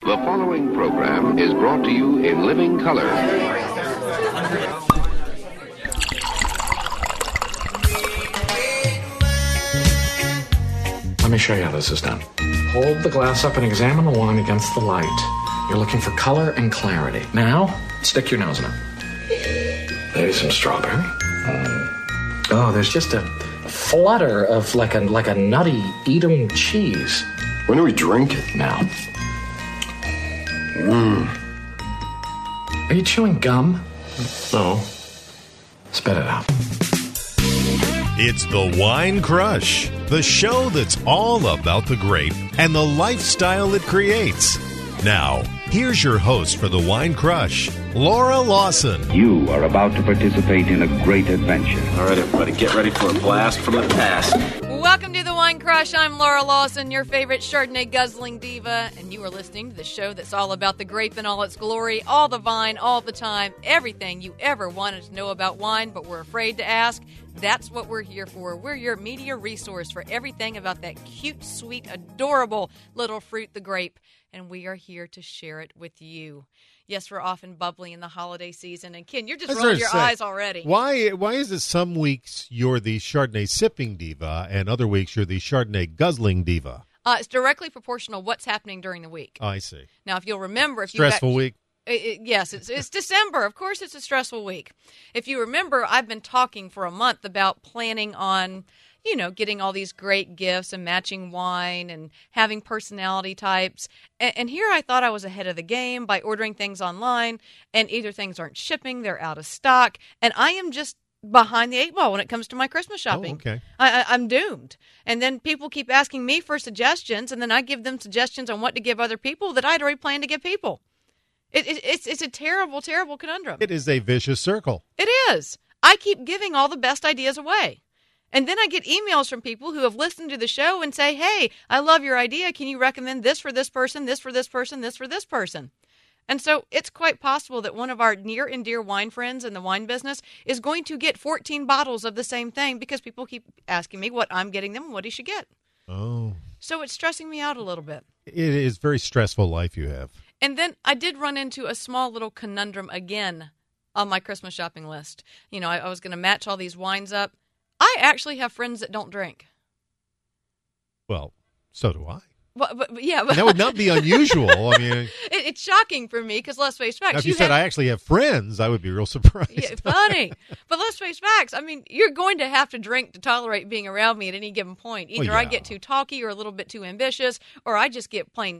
The following program is brought to you in living color. Let me show you how this is done. Hold the glass up and examine the wine against the light. You're looking for color and clarity. Now, stick your nose in it. Maybe some strawberry. Oh, there's just a flutter of like a nutty Edam cheese. When do we drink it? Now. Are you chewing gum? No. Spit it out. It's the Wine Crush, the show that's all about the grape and the lifestyle it creates. Now, here's your host for the Wine Crush, Laura Lawson. You are about to participate in a great adventure. All right, everybody, get ready for a blast from the past. Welcome to the Wine Crush. I'm Laura Lawson, your favorite Chardonnay guzzling diva, and you are listening to the show that's all about the grape in all its glory, all the vine, all the time, everything you ever wanted to know about wine, but were afraid to ask. That's what we're here for. We're your media resource for everything about that cute, sweet, adorable little fruit, the grape, and we are here to share it with you. Yes, we're often bubbly in the holiday season, and Ken, you're just rolling your eyes already. Why is it some weeks you're the Chardonnay sipping diva and other weeks you're the Chardonnay guzzling diva? It's directly proportional what's happening during the week. I see. Now, if you'll remember... Stressful week? Yes, it's December. Of course, it's a stressful week. If you remember, I've been talking for a month about planning on, getting all these great gifts and matching wine and having personality types. And here I thought I was ahead of the game by ordering things online, and either things aren't shipping, they're out of stock, and I am just behind the eight ball when it comes to my Christmas shopping. Oh, okay. I'm doomed. And then people keep asking me for suggestions, and then I give them suggestions on what to give other people that I'd already planned to give people. It's a terrible, terrible conundrum. It is a vicious circle. It is. I keep giving all the best ideas away. And then I get emails from people who have listened to the show and say, hey, I love your idea. Can you recommend this for this person, this for this person, this for this person? And so it's quite possible that one of our near and dear wine friends in the wine business is going to get 14 bottles of the same thing because people keep asking me what I'm getting them and what he should get. Oh. So it's stressing me out a little bit. It is a very stressful life you have. And then I did run into a small little conundrum again on my Christmas shopping list. I was going to match all these wines up. I actually have friends that don't drink. Well, so do I. But that would not be unusual. I mean, it's shocking for me because let's face facts. Now, if you said I actually have friends, I would be real surprised. Yeah, funny. But let's face facts. I mean, you're going to have to drink to tolerate being around me at any given point. Either I get too talky or a little bit too ambitious, or I just get plain,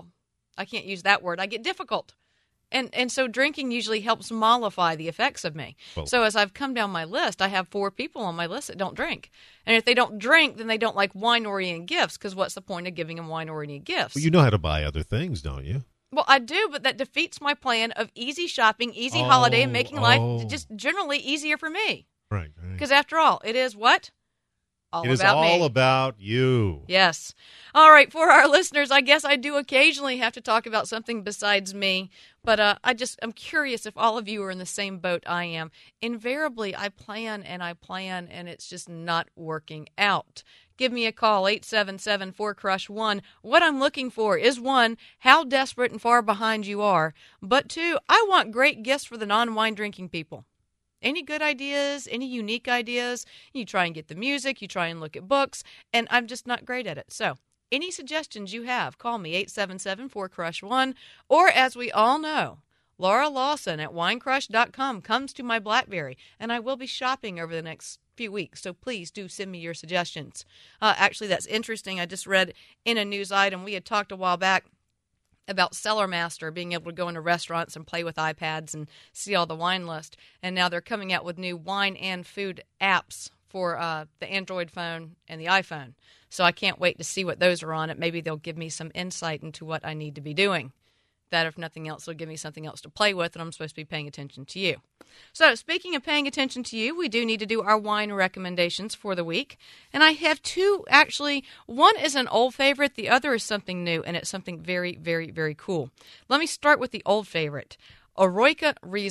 I can't use that word. I get difficult. And so drinking usually helps mollify the effects of me. Well, so as I've come down my list, I have 4 people on my list that don't drink. And if they don't drink, then they don't like wine-oriented gifts, because what's the point of giving them wine-oriented gifts? Well, you know how to buy other things, don't you? Well, I do, but that defeats my plan of easy shopping, easy holiday, and making life just generally easier for me. Right. Because after all, it is what? It is all about you. Yes. All right, for our listeners, I guess I do occasionally have to talk about something besides me, but I'm curious if all of you are in the same boat I am. Invariably, I plan, and it's just not working out. Give me a call, 877-4CRUSH-1. What I'm looking for is, 1, how desperate and far behind you are, but 2, I want great gifts for the non-wine drinking people. Any good ideas, any unique ideas? You try and get the music, you try and look at books, and I'm just not great at it. So, any suggestions you have, call me, 877-4CRUSH-1, or as we all know, Laura Lawson at winecrush.com comes to my BlackBerry, and I will be shopping over the next few weeks, so please do send me your suggestions. Actually, that's interesting. I just read in a news item, we had talked a while back about Cellar Master being able to go into restaurants and play with iPads and see all the wine list. And now they're coming out with new wine and food apps for the Android phone and the iPhone. So I can't wait to see what those are on it. Maybe they'll give me some insight into what I need to be doing. That, if nothing else, will give me something else to play with, and I'm supposed to be paying attention to you. So, speaking of paying attention to you, we do need to do our wine recommendations for the week. And I have 2, actually. One is an old favorite. The other is something new, and it's something very, very, very cool. Let me start with the old favorite, Eroica Riesling.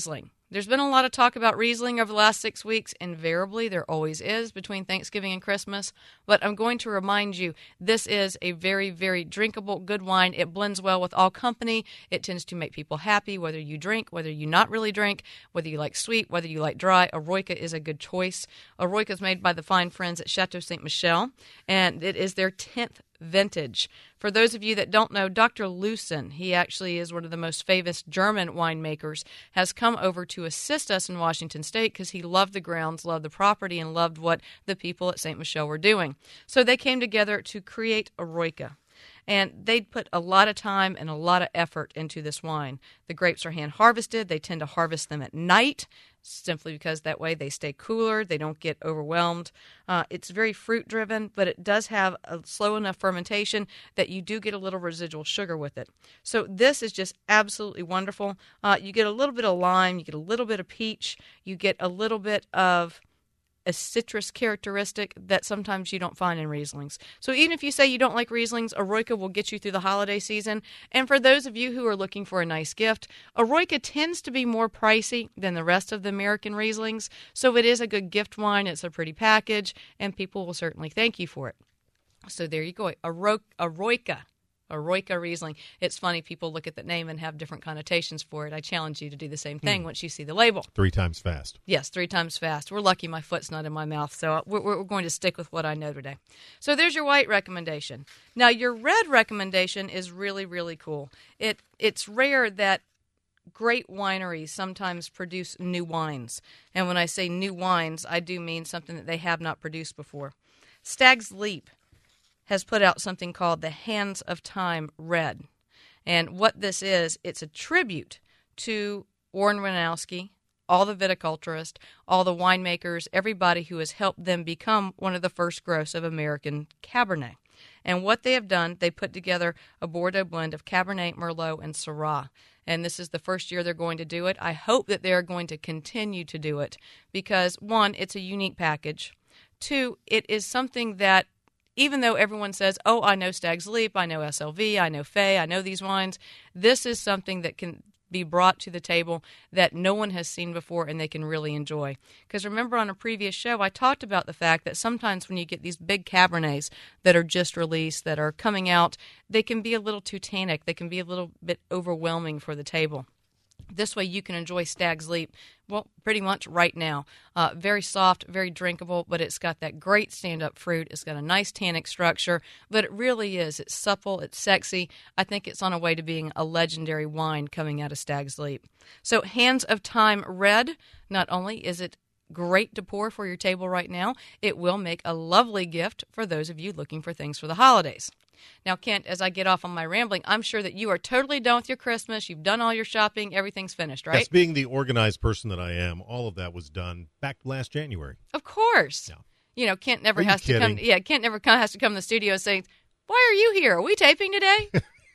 There's been a lot of talk about Riesling over the last 6 weeks. Invariably, there always is between Thanksgiving and Christmas. But I'm going to remind you, this is a very, very drinkable, good wine. It blends well with all company. It tends to make people happy, whether you drink, whether you not really drink, whether you like sweet, whether you like dry. Eroica is a good choice. Eroica is made by the fine friends at Chateau Ste. Michelle, and it is their 10th vintage. For those of you that don't know, Dr. Lucen, he actually is one of the most famous German winemakers, has come over to assist us in Washington State because he loved the grounds, loved the property, and loved what the people at Ste. Michelle were doing. So they came together to create Eroica. And they put a lot of time and a lot of effort into this wine. The grapes are hand harvested. They tend to harvest them at night, simply because that way they stay cooler. They don't get overwhelmed. It's very fruit driven, but it does have a slow enough fermentation that you do get a little residual sugar with it. So this is just absolutely wonderful. You get a little bit of lime. You get a little bit of peach. You get a little bit of a citrus characteristic that sometimes you don't find in Rieslings. So even if you say you don't like Rieslings, Eroica will get you through the holiday season. And for those of you who are looking for a nice gift, Eroica tends to be more pricey than the rest of the American Rieslings. So it is a good gift wine. It's a pretty package, and people will certainly thank you for it. So there you go. Eroica Riesling. It's funny, people look at the name and have different connotations for it. I challenge you to do the same thing once you see the label. 3 times fast. Yes, 3 times fast. We're lucky my foot's not in my mouth, so we're going to stick with what I know today. So there's your white recommendation. Now, your red recommendation is really, really cool. It's rare that great wineries sometimes produce new wines. And when I say new wines, I do mean something that they have not produced before. Stag's Leap has put out something called the Hands of Time Red. And what this is, it's a tribute to Warren Wieniawski, all the viticulturists, all the winemakers, everybody who has helped them become one of the first gross of American Cabernet. And what they have done, they put together a Bordeaux blend of Cabernet, Merlot, and Syrah. And this is the first year they're going to do it. I hope that they're going to continue to do it because, 1, it's a unique package. 2, it is something that even though everyone says, oh, I know Stag's Leap, I know SLV, I know Fay, I know these wines, this is something that can be brought to the table that no one has seen before and they can really enjoy. Because remember on a previous show, I talked about the fact that sometimes when you get these big Cabernets that are just released, that are coming out, they can be a little too tannic. They can be a little bit overwhelming for the table. This way you can enjoy Stag's Leap, well, pretty much right now. Very soft, very drinkable, but it's got that great stand-up fruit. It's got a nice tannic structure, but it really is. It's supple, it's sexy. I think it's on a way to being a legendary wine coming out of Stag's Leap. So Hands of Time Red, not only is it great to pour for your table right now, it will make a lovely gift for those of you looking for things for the holidays. Now, Kent, as I get off on my rambling, I'm sure that you are totally done with your Christmas. You've done all your shopping. Everything's finished, right? Yes, being the organized person that I am, all of that was done back last January. Of course. Yeah. You know, Kent never has to come. Yeah, Kent never has to come to the studio saying, "Why are you here? Are we taping today?"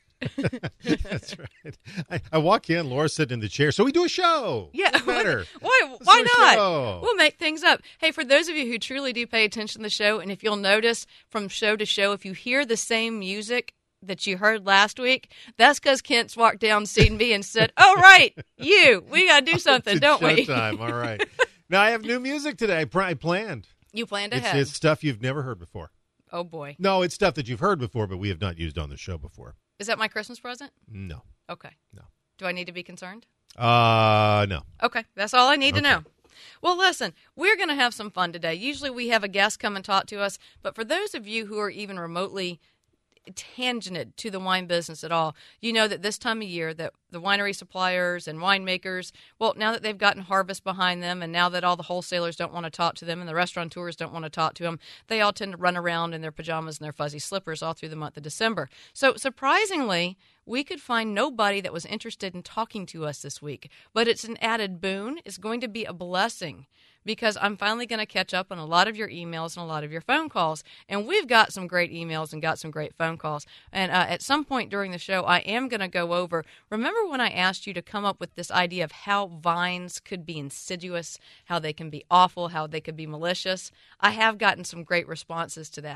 That's right. I walk in, Laura's sitting in the chair, so we do a show. Yeah, Doesn't matter. Why not? Show. We'll make things up. Hey, for those of you who truly do pay attention to the show, and if you'll notice from show to show, if you hear the same music that you heard last week, that's because Kent's walked down C&B and said, "Oh, right, we got to do something, don't we?" Showtime. All right. Now, I have new music today. I planned. You planned ahead. It's stuff you've never heard before. Oh, boy. No, it's stuff that you've heard before, but we have not used on the show before. Is that my Christmas present? No. Okay. No. Do I need to be concerned? No. Okay. That's all I need to know. Well, listen, we're going to have some fun today. Usually we have a guest come and talk to us, but for those of you who are even remotely tangented to the wine business at all, you know that this time of year that the winery suppliers and winemakers, well, now that they've gotten harvest behind them and now that all the wholesalers don't want to talk to them and the restaurateurs don't want to talk to them, they all tend to run around in their pajamas and their fuzzy slippers all through the month of December. So surprisingly, we could find nobody that was interested in talking to us this week, but it's an added boon. It's going to be a blessing because I'm finally going to catch up on a lot of your emails and a lot of your phone calls. And we've got some great emails and got some great phone calls. And at some point during the show, I am going to go over, remember when I asked you to come up with this idea of how vines could be insidious, how they can be awful, how they could be malicious? I have gotten some great responses to that.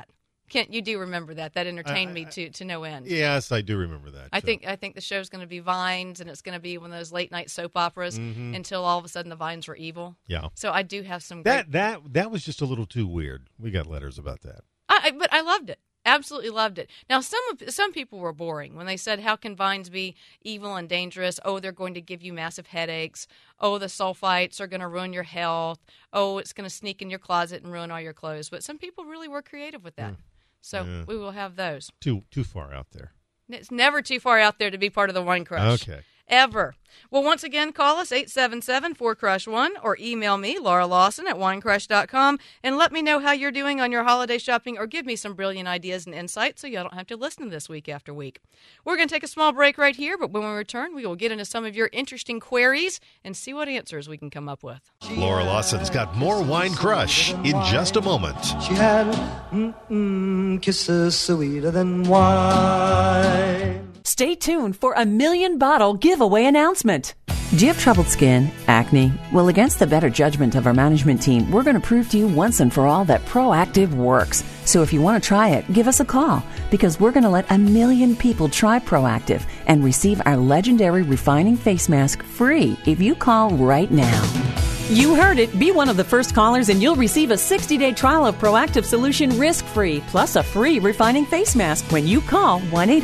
Kent, you do remember that. That entertained me to no end. Yes, I do remember that. I think the show's going to be Vines, and it's going to be one of those late night soap operas until all of a sudden the Vines were evil. Yeah. So I do have some that was just a little too weird. We got letters about that. But I loved it. Absolutely loved it. Now, some people were boring when they said, how can Vines be evil and dangerous? Oh, they're going to give you massive headaches. Oh, the sulfites are going to ruin your health. Oh, it's going to sneak in your closet and ruin all your clothes. But some people really were creative with that. So we will have those. Too far out there. It's never too far out there to be part of the Wine Crush. Okay. Ever. Well, once again, call us 877-4CRUSH1 or email me, Laura Lawson, at winecrush.com, and let me know how you're doing on your holiday shopping or give me some brilliant ideas and insights so you don't have to listen to this week after week. We're going to take a small break right here, but when we return, we will get into some of your interesting queries and see what answers we can come up with. Laura Lawson's got more Wine Crush in just a moment. She had kisses sweeter than wine. Stay tuned for a 1,000,000-bottle giveaway announcement. Do you have troubled skin, acne? Well, against the better judgment of our management team, we're going to prove to you once and for all that Proactiv works. So if you want to try it, give us a call, because we're going to let 1 million people try Proactiv and receive our legendary refining face mask free if you call right now. You heard it. Be one of the first callers and you'll receive a 60-day trial of Proactiv solution risk-free, plus a free refining face mask when you call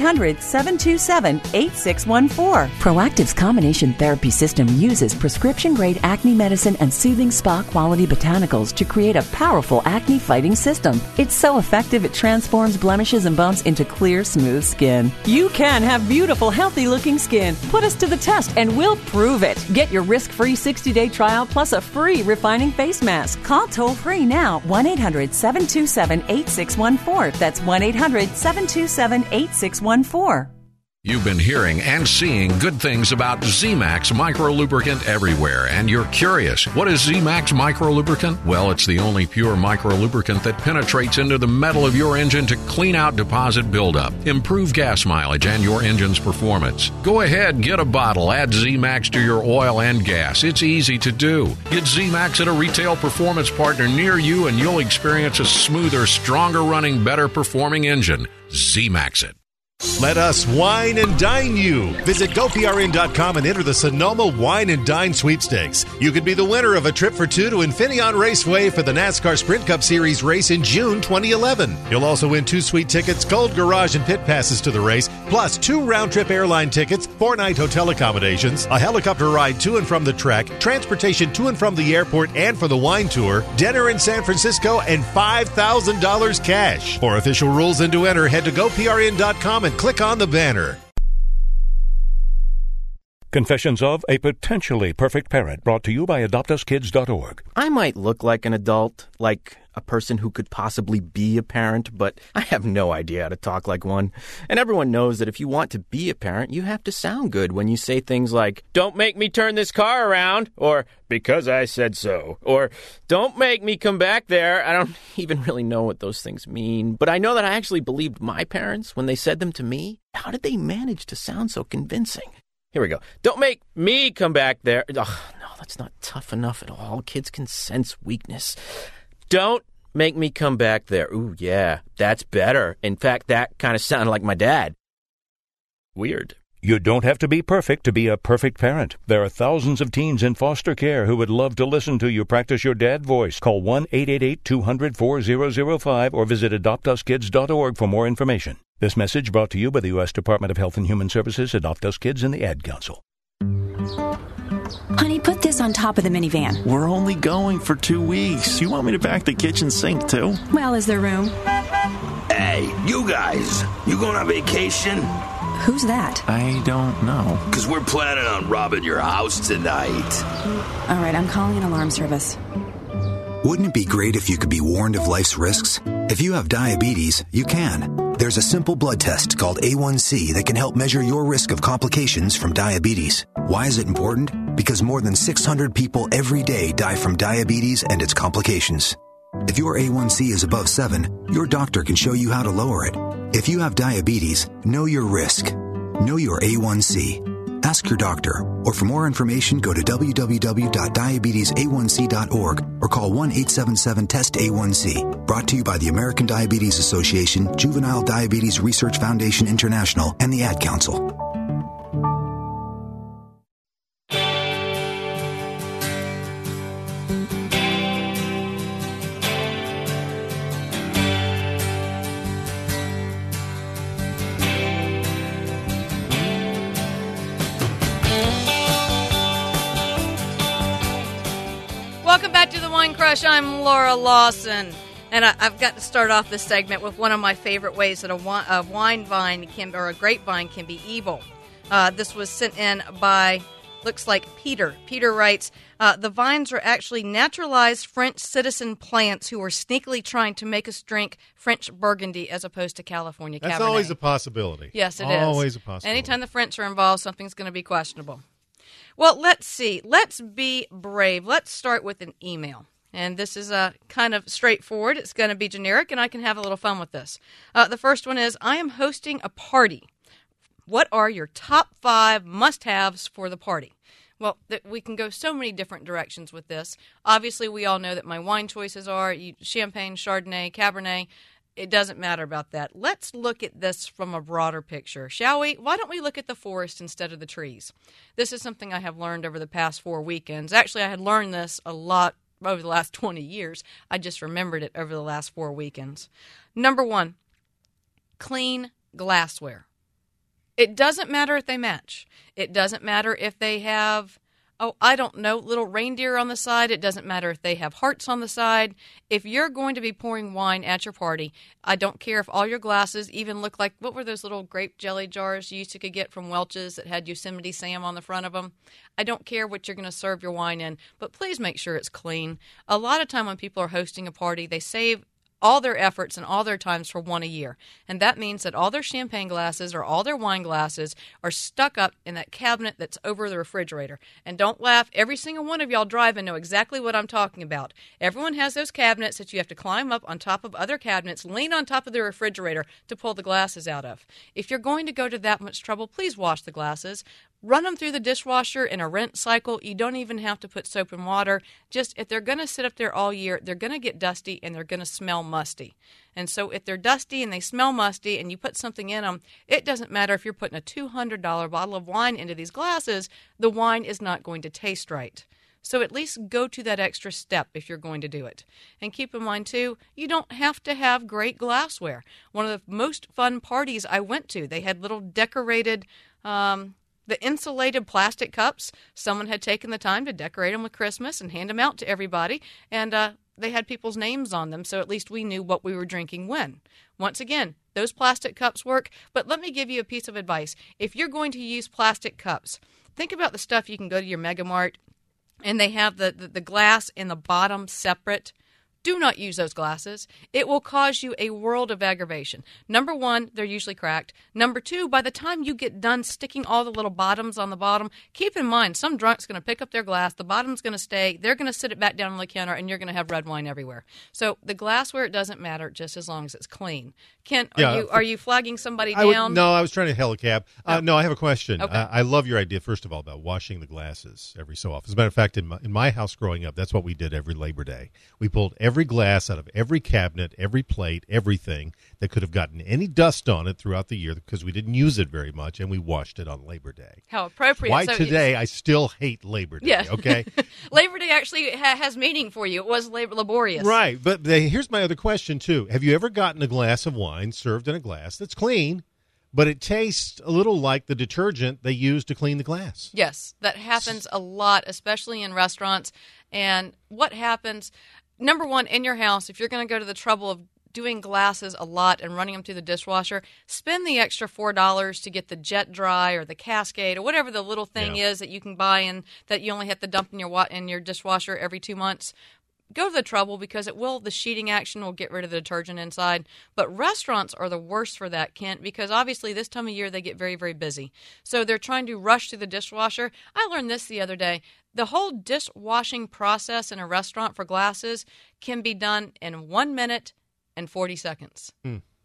1-800-727-8614. Proactiv's combination therapy system uses prescription-grade acne medicine and soothing spa-quality botanicals to create a powerful acne-fighting system. It's so effective it transforms blemishes and bumps into clear, smooth skin. You can have beautiful, healthy-looking skin. Put us to the test and we'll prove it. Get your risk-free 60-day trial plus a free refining face mask. Call toll-free now, 1-800-727-8614. That's 1-800-727-8614. You've been hearing and seeing good things about Z-Max Micro Lubricant everywhere, and you're curious, what is Z-Max Micro Lubricant? Well, it's the only pure micro lubricant that penetrates into the metal of your engine to clean out deposit buildup, improve gas mileage, and your engine's performance. Go ahead, get a bottle, add Z-Max to your oil and gas. It's easy to do. Get Z-Max at a retail performance partner near you, and you'll experience a smoother, stronger running, better performing engine. Z-Max it. Let us wine and dine you. Visit GoPRN.com and enter the Sonoma Wine and Dine Sweepstakes. You could be the winner of a trip for two to Infineon Raceway for the NASCAR Sprint Cup Series race in June 2011. You'll also win 2 sweet tickets, gold garage and pit passes to the race, plus 2 round-trip airline tickets, 4-night hotel accommodations, a helicopter ride to and from the track, transportation to and from the airport and for the wine tour, dinner in San Francisco, and $5,000 cash. For official rules and to enter, head to GoPRN.com and click on the banner. Confessions of a Potentially Perfect Parent, brought to you by AdoptUsKids.org. I might look like an adult, like a person who could possibly be a parent, but I have no idea how to talk like one. And everyone knows that if you want to be a parent, you have to sound good when you say things like, "Don't make me turn this car around," or "because I said so," or "Don't make me come back there." I don't even really know what those things mean, but I know that I actually believed my parents when they said them to me. How did they manage to sound so convincing? Here we go. "Don't make me come back there." Ugh, no, that's not tough enough at all. Kids can sense weakness. "Don't make me come back there." Ooh, yeah, that's better. In fact, that kind of sounded like my dad. Weird. You don't have to be perfect to be a perfect parent. There are thousands of teens in foster care who would love to listen to you practice your dad voice. Call 1-888-200-4005 or visit AdoptUsKids.org for more information. This message brought to you by the U.S. Department of Health and Human Services, Adopt Us Kids, and the Ad Council. Honey, put this on top of the minivan. We're only going for 2 weeks. You want me to pack the kitchen sink, too? Well, is there room? Hey, you guys, you going on vacation? Who's that? I don't know. Because we're planning on robbing your house tonight. All right, I'm calling an alarm service. Wouldn't it be great if you could be warned of life's risks? If you have diabetes, you can. There's a simple blood test called A1C that can help measure your risk of complications from diabetes. Why is it important? Because more than 600 people every day die from diabetes and its complications. If your A1C is above 7, your doctor can show you how to lower it. If you have diabetes, know your risk. Know your A1C. ask your doctor. Or for more information, go to www.diabetesa1c.org or call 1-877-TEST-A1C. Brought to you by the American Diabetes Association, Juvenile Diabetes Research Foundation International, and the Ad Council. Welcome back to the Wine Crush. I'm Laura Lawson, and I've got to start off this segment with one of my favorite ways that a wine vine or a grapevine can be evil. This was sent in by, looks like Peter. Peter writes, the vines are actually naturalized French citizen plants who are sneakily trying to make us drink French Burgundy as opposed to California Cabernet. That's always a possibility. Yes, it is. Always a possibility. Anytime the French are involved, something's going to be questionable. Well, let's see. Let's be brave. Let's start with an email. And this is kind of straightforward. It's going to be generic, and I can have a little fun with this. The first one is, I am hosting a party. What are your top 5 must-haves for the party? Well, we can go so many different directions with this. Obviously, we all know that my wine choices are Champagne, Chardonnay, Cabernet. It doesn't matter about that. Let's look at this from a broader picture, shall we? Why don't we look at the forest instead of the trees? This is something I have learned over the past 4 weekends. Actually, I had learned this a lot over the last 20 years. I just remembered it over the last 4 weekends. Number 1, clean glassware. It doesn't matter if they match. It doesn't matter if they have, little reindeer on the side. It doesn't matter if they have hearts on the side. If you're going to be pouring wine at your party, I don't care if all your glasses even look like, what were those little grape jelly jars you used to get from Welch's that had Yosemite Sam on the front of them? I don't care what you're going to serve your wine in, but please make sure it's clean. A lot of time when people are hosting a party, they save all their efforts and all their times for one a year. And that means that all their champagne glasses or all their wine glasses are stuck up in that cabinet that's over the refrigerator. And don't laugh, every single one of y'all driving know exactly what I'm talking about. Everyone has those cabinets that you have to climb up on top of other cabinets, lean on top of the refrigerator to pull the glasses out of. If you're going to go to that much trouble, please wash the glasses. Run them through the dishwasher in a rinse cycle. You don't even have to put soap and water. Just if they're going to sit up there all year, they're going to get dusty and they're going to smell musty. And so if they're dusty and they smell musty and you put something in them, it doesn't matter if you're putting a $200 bottle of wine into these glasses, the wine is not going to taste right. So at least go to that extra step if you're going to do it. And keep in mind, too, you don't have to have great glassware. One of the most fun parties I went to, they had little decorated the insulated plastic cups. Someone had taken the time to decorate them with Christmas and hand them out to everybody, and they had people's names on them, so at least we knew what we were drinking when. Once again, those plastic cups work, but let me give you a piece of advice. If you're going to use plastic cups, think about the stuff you can go to your Mega Mart, and they have the glass in the bottom separate. Do not use those glasses. It will cause you a world of aggravation. Number 1, they're usually cracked. Number 2, by the time you get done sticking all the little bottoms on the bottom, keep in mind, some drunk's going to pick up their glass, the bottom's going to stay, they're going to sit it back down on the counter, and you're going to have red wine everywhere. So the glassware, it doesn't matter just as long as it's clean. Kent, are you flagging somebody down? No, I was trying to hail a cab. No, I have a question. Okay. I love your idea, first of all, about washing the glasses every so often. As a matter of fact, in my house growing up, that's what we did every Labor Day. We pulled every glass out of every cabinet, every plate, everything that could have gotten any dust on it throughout the year because we didn't use it very much, and we washed it on Labor Day. How appropriate. Why today I still hate Labor Day, yeah. Okay? Labor Day actually has meaning for you. It was laborious. Right, but here's my other question, too. Have you ever gotten a glass of wine served in a glass that's clean, but it tastes a little like the detergent they use to clean the glass? Yes, that happens a lot, especially in restaurants. And what happens, number 1, in your house, if you're going to go to the trouble of doing glasses a lot and running them through the dishwasher, spend the extra $4 to get the Jet Dry or the Cascade or whatever the little thing is that you can buy and that you only have to dump in your dishwasher every 2 months. Go to the trouble because the sheeting action will get rid of the detergent inside. But restaurants are the worst for that, Kent, because obviously this time of year they get very, very busy. So they're trying to rush through the dishwasher. I learned this the other day. The whole dishwashing process in a restaurant for glasses can be done in 1 minute and 40 seconds.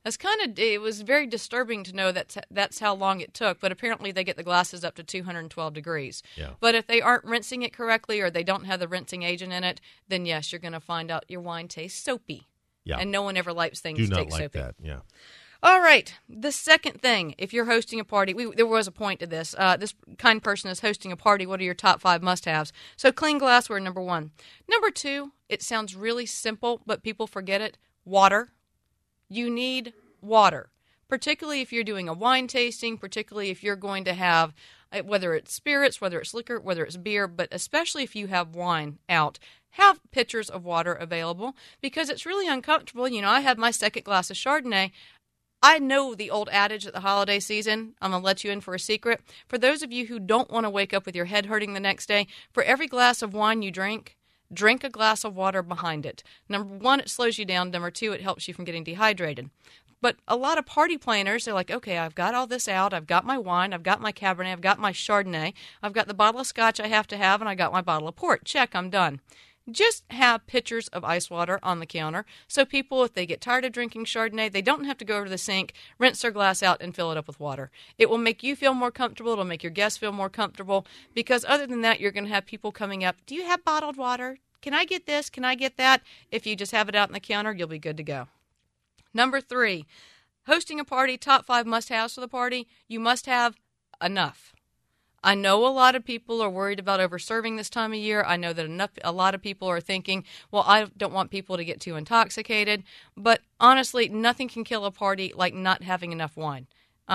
It was very disturbing to know that's how long it took, but apparently they get the glasses up to 212 degrees. Yeah. But if they aren't rinsing it correctly or they don't have the rinsing agent in it, then yes, you're going to find out your wine tastes soapy. Yeah. And no one ever likes things Do to not taste like soapy. that, yeah. All right. The second thing, if you're hosting a party, there was a point to this. This kind person is hosting a party. What are your top 5 must-haves? So clean glassware, number 1. Number 2, it sounds really simple, but people forget it. Water. You need water, particularly if you're doing a wine tasting, particularly if you're going to have, whether it's spirits, whether it's liquor, whether it's beer, but especially if you have wine out. Have pitchers of water available because it's really uncomfortable. You know, I had my second glass of Chardonnay. I know the old adage at the holiday season. I'm going to let you in for a secret. For those of you who don't want to wake up with your head hurting the next day, for every glass of wine you drink a glass of water behind it. Number 1, it slows you down. Number 2, it helps you from getting dehydrated. But a lot of party planners, they're like, okay, I've got all this out. I've got my wine. I've got my Cabernet. I've got my Chardonnay. I've got the bottle of Scotch I have to have, and I got my bottle of port. Check, I'm done. Just have pitchers of ice water on the counter so people, if they get tired of drinking Chardonnay, they don't have to go over to the sink, rinse their glass out, and fill it up with water. It will make you feel more comfortable. It will make your guests feel more comfortable because other than that, you're going to have people coming up, do you have bottled water? Can I get this? Can I get that? If you just have it out on the counter, you'll be good to go. Number 3, hosting a party, top 5 must-haves for the party, you must have enough. I know a lot of people are worried about over-serving this time of year. I know that a lot of people are thinking, well, I don't want people to get too intoxicated. But honestly, nothing can kill a party like not having enough wine.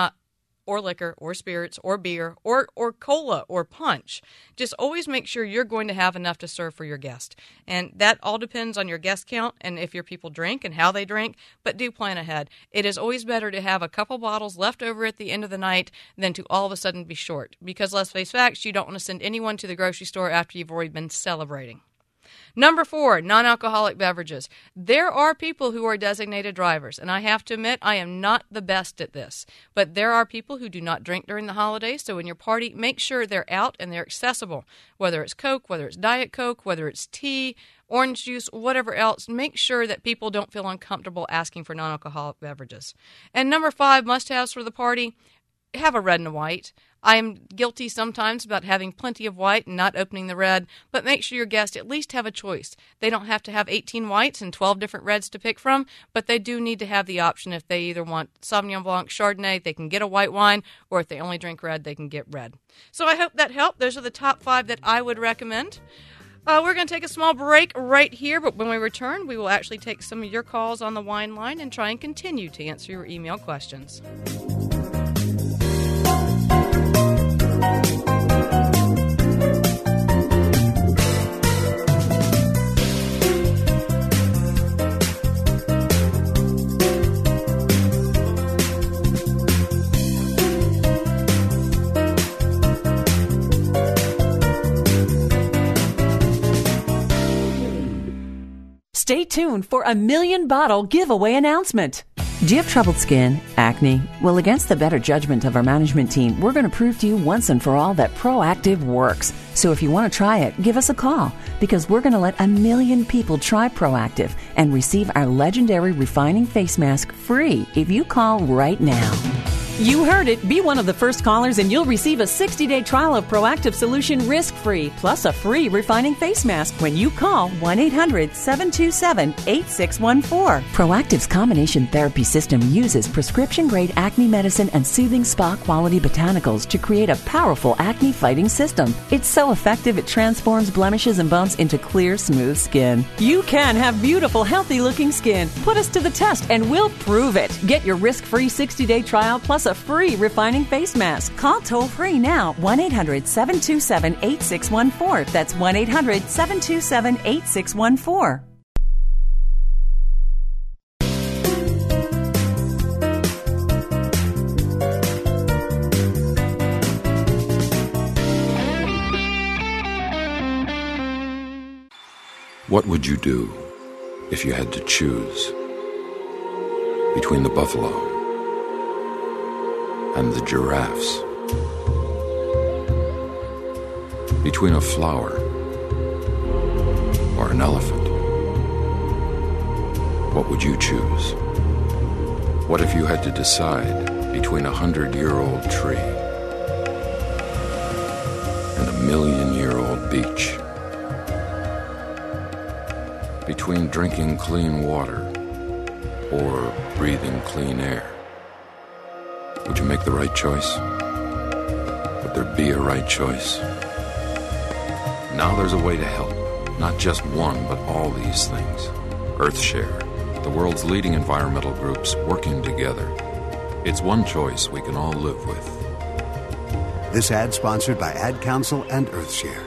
Or liquor, or spirits, or beer, or cola, or punch. Just always make sure you're going to have enough to serve for your guest. And that all depends on your guest count and if your people drink and how they drink, but do plan ahead. It is always better to have a couple bottles left over at the end of the night than to all of a sudden be short. Because let's face facts, you don't want to send anyone to the grocery store after you've already been celebrating. Number 4, non-alcoholic beverages. There are people who are designated drivers, and I have to admit I am not the best at this. But there are people who do not drink during the holidays, so in your party, make sure they're out and they're accessible. Whether it's Coke, whether it's Diet Coke, whether it's tea, orange juice, whatever else, make sure that people don't feel uncomfortable asking for non-alcoholic beverages. And number 5, must-haves for the party, have a red and a white. I am guilty sometimes about having plenty of white and not opening the red, but make sure your guests at least have a choice. They don't have to have 18 whites and 12 different reds to pick from, but they do need to have the option if they either want Sauvignon Blanc, Chardonnay, they can get a white wine, or if they only drink red, they can get red. So I hope that helped. Those are the top 5 that I would recommend. We're going to take a small break right here, but when we return, we will actually take some of your calls on the wine line and try and continue to answer your email questions. Stay tuned for a 1,000,000 bottle giveaway announcement. Do you have troubled skin, acne? Well, against the better judgment of our management team, we're going to prove to you once and for all that Proactiv works. So if you want to try it, give us a call because we're going to let 1,000,000 people try Proactiv and receive our legendary refining face mask free if you call right now. You heard it. Be one of the first callers and you'll receive a 60-day trial of Proactiv solution risk-free, plus a free refining face mask when you call 1-800-727-8614. Proactiv's combination therapy system uses prescription-grade acne medicine and soothing spa-quality botanicals to create a powerful acne-fighting system. It's so effective it transforms blemishes and bumps into clear, smooth skin. You can have beautiful, healthy-looking skin. Put us to the test and we'll prove it. Get your risk-free 60-day trial plus a free refining face mask. Call toll-free now, 1-800-727-8614. That's 1-800-727-8614. What would you do if you had to choose between the buffalo and the giraffes, between a flower or an elephant? What would you choose? What if you had to decide between 100-year-old tree and a 1,000,000-year-old beach? Between drinking clean water or breathing clean air? Would you make the right choice? Would there be a right choice? Now there's a way to help. Not just one, but all these things. EarthShare, the world's leading environmental groups working together. It's one choice we can all live with. This ad sponsored by Ad Council and EarthShare.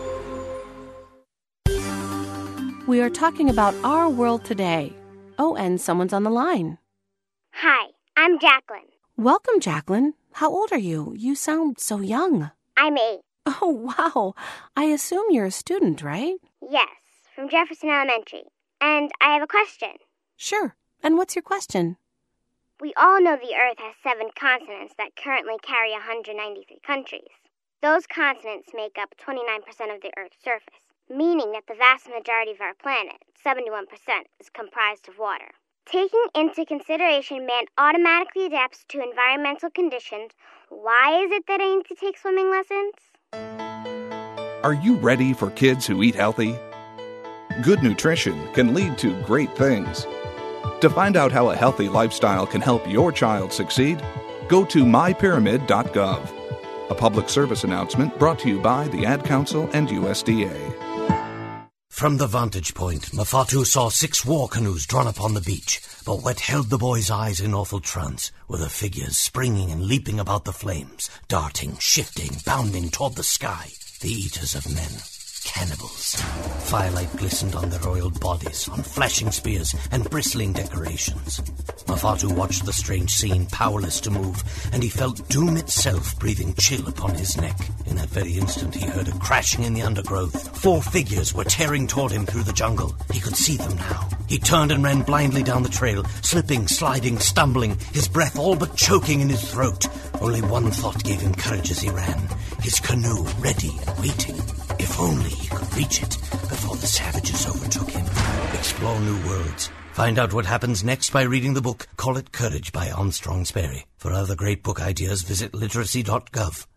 We are talking about our world today. Oh, and someone's on the line. Hi, I'm Jacqueline. Welcome, Jacqueline. How old are you? You sound so young. I'm 8. Oh, wow. I assume you're a student, right? Yes, from Jefferson Elementary. And I have a question. Sure. And what's your question? We all know the Earth has 7 continents that currently carry 193 countries. Those continents make up 29% of the Earth's surface, meaning that the vast majority of our planet, 71%, is comprised of water. Taking into consideration man automatically adapts to environmental conditions, why is it that I need to take swimming lessons? Are you ready for kids who eat healthy? Good nutrition can lead to great things. To find out how a healthy lifestyle can help your child succeed, go to mypyramid.gov. A public service announcement brought to you by the Ad Council and USDA. From the vantage point, Mafatu saw 6 war canoes drawn up on the beach, but what held the boy's eyes in awful trance were the figures springing and leaping about the flames, darting, shifting, bounding toward the sky, the eaters of men. Cannibals. Firelight glistened on their oiled bodies, on flashing spears and bristling decorations. Mafatu watched the strange scene, powerless to move, and he felt doom itself breathing chill upon his neck. In that very instant, he heard a crashing in the undergrowth. 4 figures were tearing toward him through the jungle. He could see them now. He turned and ran blindly down the trail, slipping, sliding, stumbling, his breath all but choking in his throat. Only one thought gave him courage as he ran. His canoe ready and waiting. If only he could reach it before the savages overtook him. Explore new worlds. Find out what happens next by reading the book Call It Courage by Armstrong Sperry. For other great book ideas, visit literacy.gov.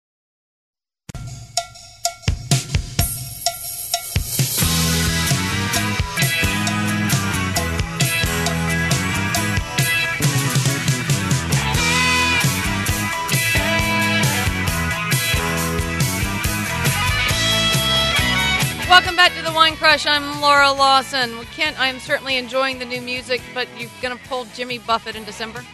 Welcome back to the Wine Crush. I'm Laura Lawson. Well, Kent, I'm certainly enjoying the new music, but you're going to pull Jimmy Buffett in December?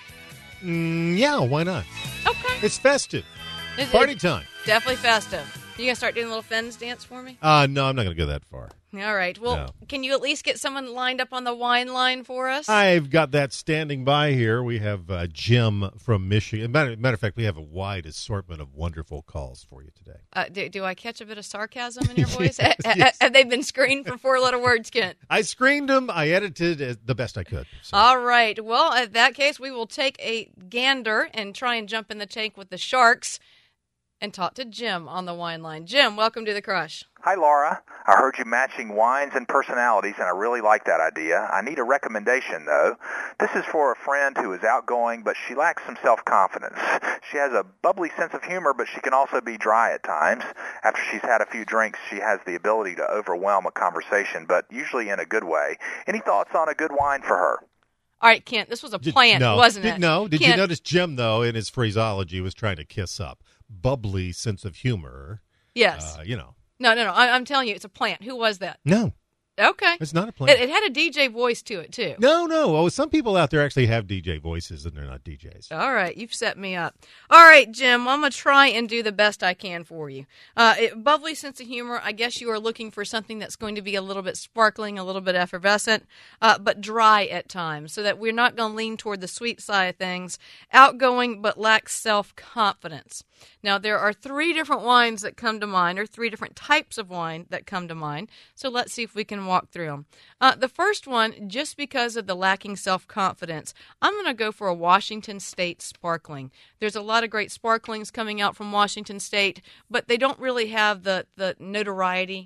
Yeah, why not? Okay. It's festive. Party time. Definitely festive. You going to start doing a little Fens dance for me? No, I'm not going to go that far. All right. Well, No. Can you at least get someone lined up on the wine line for us? I've got that standing by here. We have Jim from Michigan. Matter of fact, we have a wide assortment of wonderful calls for you today. Do I catch a bit of sarcasm in your voice? Yes. Have they been screened for 4-letter words, Kent? I screened them. I edited the best I could. So. All right. Well, in that case, we will take a gander and try and jump in the tank with the sharks and talk to Jim on the wine line. Jim, welcome to the Crush. Hi, Laura. I heard you matching wines and personalities, and I really like that idea. I need a recommendation, though. This is for a friend who is outgoing, but she lacks some self-confidence. She has a bubbly sense of humor, but she can also be dry at times. After she's had a few drinks, she has the ability to overwhelm a conversation, but usually in a good way. Any thoughts on a good wine for her? All right, Kent, this was a plant, wasn't it? Did Kent, you notice Jim, though, in his phraseology, was trying to kiss up? Bubbly sense of humor. Yes. No. I'm telling you, it's a plant. Who was that? No. Okay. It's not a plant. It had a DJ voice to it, too. No. Oh, some people out there actually have DJ voices, and they're not DJs. All right. You've set me up. All right, Jim. I'm going to try and do the best I can for you. Bubbly sense of humor. I guess you are looking for something that's going to be a little bit sparkling, a little bit effervescent, but dry at times, so that we're not going to lean toward the sweet side of things. Outgoing, but lacks self-confidence. Now, there are 3 different wines that come to mind, or 3 different types of wine that come to mind. So let's see if we can walk through them. The first one, just because of the lacking self-confidence, I'm going to go for a Washington State sparkling. There's a lot of great sparklings coming out from Washington State, but they don't really have the notoriety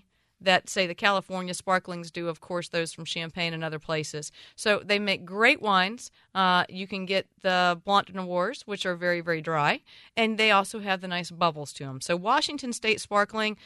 that, say, the California sparklings do, of course, those from Champagne and other places. So they make great wines. You can get the Blanc de Noirs, which are very, very dry, and they also have the nice bubbles to them. So Washington State Sparkling,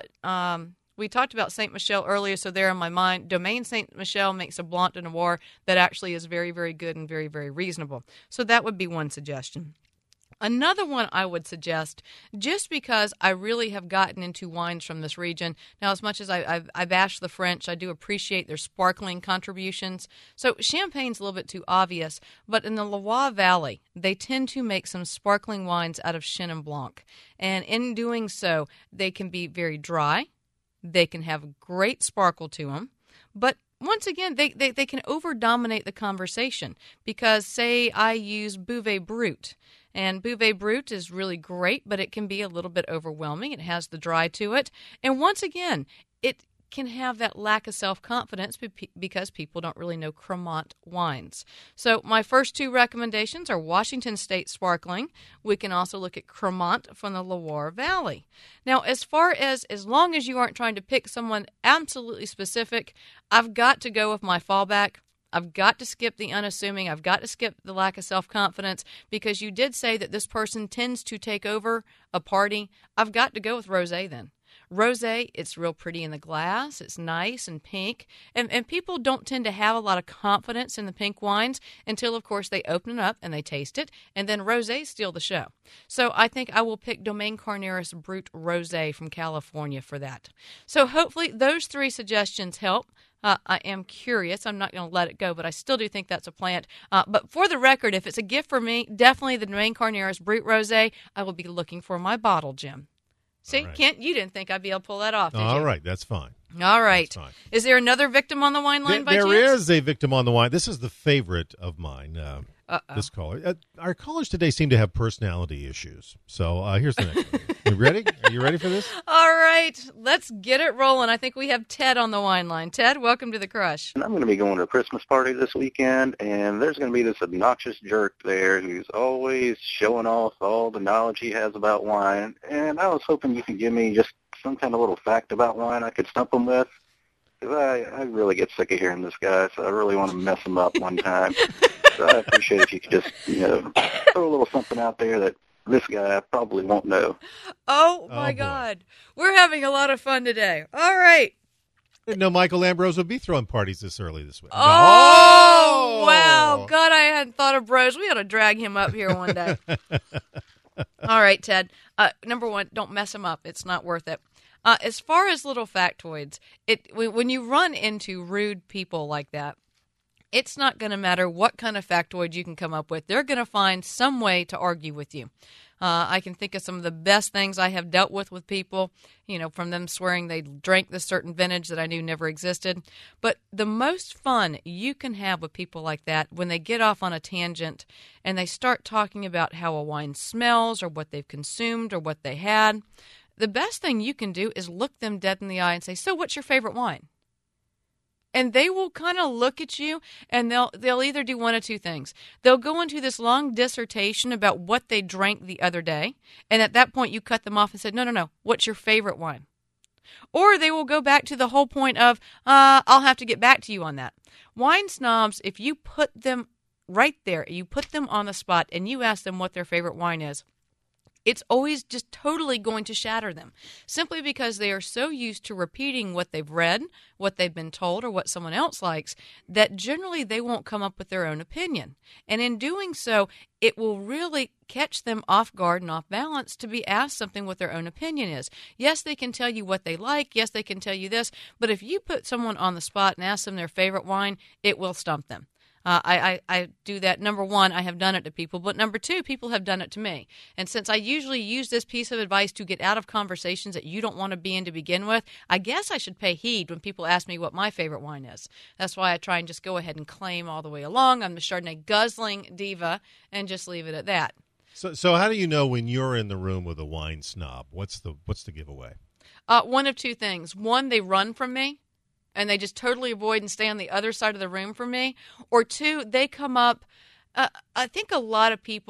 we talked about Ste. Michelle earlier, so there in my mind, Domaine Ste. Michelle makes a Blanc de Noir that actually is very, very good and very, very reasonable. So that would be one suggestion. Another one I would suggest, just because I really have gotten into wines from this region. Now, as much as I bash the French, I do appreciate their sparkling contributions. So Champagne's a little bit too obvious, but in the Loire Valley, they tend to make some sparkling wines out of Chenin Blanc. And in doing so, they can be very dry. They can have great sparkle to them, but once again, they can over-dominate the conversation because, say, I use Bouvet Brut, and Bouvet Brut is really great, but it can be a little bit overwhelming. It has the dry to it, and once again, it can have that lack of self-confidence because people don't really know Cremant wines. So my first two recommendations are Washington State Sparkling. We can also look at Cremant from the Loire Valley. Now, as long as you aren't trying to pick someone absolutely specific, I've got to go with my fallback. I've got to skip the unassuming. I've got to skip the lack of self-confidence because you did say that this person tends to take over a party. I've got to go with Rosé then. Rosé, it's real pretty in the glass. It's nice and pink. And people don't tend to have a lot of confidence in the pink wines until, of course, they open it up and they taste it. And then Rosé steal the show. So I think I will pick Domaine Carneros Brut Rosé from California for that. So hopefully those three suggestions help. I am curious. I'm not going to let it go, but I still do think that's a plant. But for the record, if it's a gift for me, definitely the Domaine Carneros Brut Rosé. I will be looking for my bottle, Jim. See, right. Kent, you didn't think I'd be able to pull that off, did you? All right, that's fine. All right. That's fine. Is there another victim on the wine line by chance? There is a victim on the wine. This is the favorite of mine, this caller. Our callers today seem to have personality issues. So here's the next one. You ready? Are you ready for this? All right, let's get it rolling. I think we have Ted on the wine line. Ted, welcome to the Crush. I'm going to be going to a Christmas party this weekend, and there's going to be this obnoxious jerk there who's always showing off all the knowledge he has about wine, and I was hoping you could give me just some kind of little fact about wine I could stump him with, because I really get sick of hearing this guy, so I really want to mess him up one time. So I appreciate if you could just, throw a little something out there that this guy probably won't know. Oh, my God. We're having a lot of fun today. All right. I didn't know Michael Ambrose would be throwing parties this early this week. Oh, wow. God, I hadn't thought of Bros. We ought to drag him up here one day. All right, Ted. Number one, don't mess him up. It's not worth it. As far as little factoids, when you run into rude people like that, it's not going to matter what kind of factoid you can come up with. They're going to find some way to argue with you. I can think of some of the best things I have dealt with people, from them swearing they drank this certain vintage that I knew never existed. But the most fun you can have with people like that when they get off on a tangent and they start talking about how a wine smells or what they've consumed or what they had, the best thing you can do is look them dead in the eye and say, so what's your favorite wine? And they will kind of look at you, and they'll either do one of two things. They'll go into this long dissertation about what they drank the other day, and at that point you cut them off and said, no, what's your favorite wine? Or they will go back to the whole point of, I'll have to get back to you on that. Wine snobs, if you put them right there, you put them on the spot, and you ask them what their favorite wine is, it's always just totally going to shatter them, simply because they are so used to repeating what they've read, what they've been told, or what someone else likes, that generally they won't come up with their own opinion. And in doing so, it will really catch them off guard and off balance to be asked something what their own opinion is. Yes, they can tell you what they like. Yes, they can tell you this. But if you put someone on the spot and ask them their favorite wine, it will stump them. I do that. Number one, I have done it to people, but number two, people have done it to me. And since I usually use this piece of advice to get out of conversations that you don't want to be in to begin with, I guess I should pay heed when people ask me what my favorite wine is. That's why I try and just go ahead and claim all the way along I'm the Chardonnay guzzling diva and just leave it at that. So how do you know when you're in the room with a wine snob? What's the giveaway? One of two things. One, they run from me, and they just totally avoid and stay on the other side of the room from me. Or two, they come up. I think a lot of people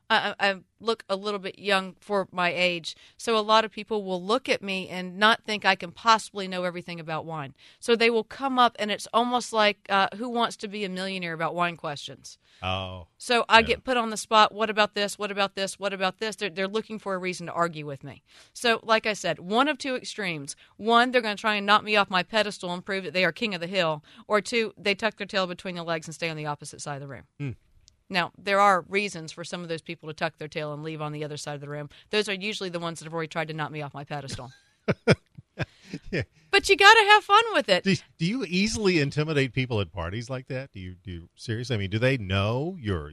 I look a little bit young for my age, so a lot of people will look at me and not think I can possibly know everything about wine. So they will come up, and it's almost like Who Wants to Be a Millionaire about wine questions. Oh. So I get put on the spot. What about this? What about this? What about this? They're looking for a reason to argue with me. So, like I said, one of two extremes. One, they're going to try and knock me off my pedestal and prove that they are king of the hill. Or two, they tuck their tail between their legs and stay on the opposite side of the room. Now, there are reasons for some of those people to tuck their tail and leave on the other side of the room. Those are usually the ones that have already tried to knock me off my pedestal. Yeah. But you got to have fun with it. Do you easily intimidate people at parties like that? Do you seriously? I mean, do they know your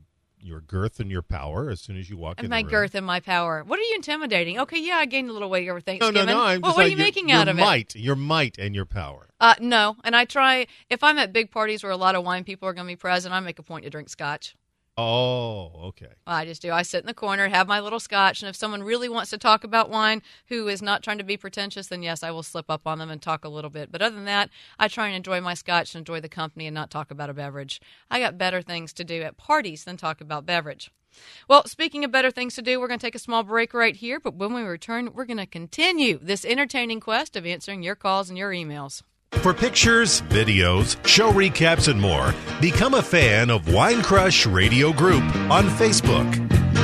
girth and your power as soon as you walk in the room? My girth and my power. What are you intimidating? Okay, yeah, I gained a little weight over Thanksgiving. No. What are you making out of it? Your might and your power. No, and I try, if I'm at big parties where a lot of wine people are going to be present, I make a point to drink scotch. Oh, okay. I just do. I sit in the corner, have my little scotch, and if someone really wants to talk about wine who is not trying to be pretentious, then yes, I will slip up on them and talk a little bit. But other than that, I try and enjoy my scotch and enjoy the company and not talk about a beverage. I got better things to do at parties than talk about beverage. Well, speaking of better things to do, we're going to take a small break right here, but when we return, we're going to continue this entertaining quest of answering your calls and your emails. For pictures, videos, show recaps, and more, become a fan of Wine Crush Radio Group on Facebook.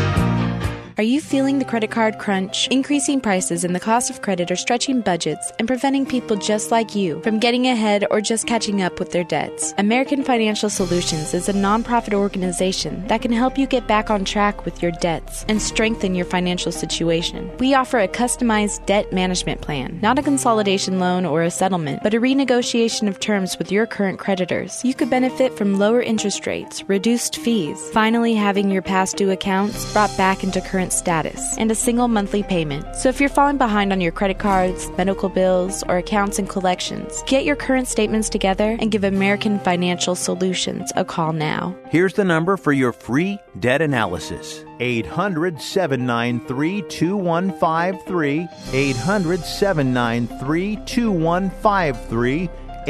Are you feeling the credit card crunch? Increasing prices and the cost of credit are stretching budgets and preventing people just like you from getting ahead or just catching up with their debts. American Financial Solutions is a nonprofit organization that can help you get back on track with your debts and strengthen your financial situation. We offer a customized debt management plan, not a consolidation loan or a settlement, but a renegotiation of terms with your current creditors. You could benefit from lower interest rates, reduced fees, finally having your past due accounts brought back into current status, and a single monthly payment. So if you're falling behind on your credit cards, medical bills, or accounts and collections, get your current statements together and give American Financial Solutions a call now. Here's the number for your free debt analysis. 800-793-2153. 800-793-2153.